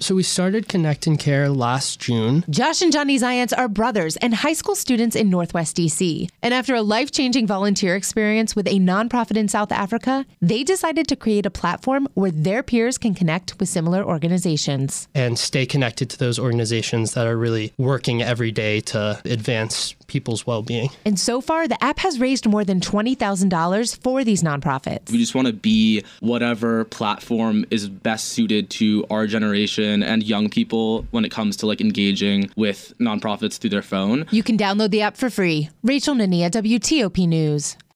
So we started Connect and Care last June. Josh and Johnny Zients are brothers and high school students in Northwest DC. And after a life-changing volunteer experience with a nonprofit in South Africa, they decided to create a platform where their peers can connect with similar organizations. And stay connected to those organizations that are really working every day to advance people's well-being. And so far, the app has raised more than $20,000 for these nonprofits. We just want to be whatever platform is best suited to our generation and young people when it comes to engaging with nonprofits through their phone. You can download the app for free. Rachel Nania, WTOP News.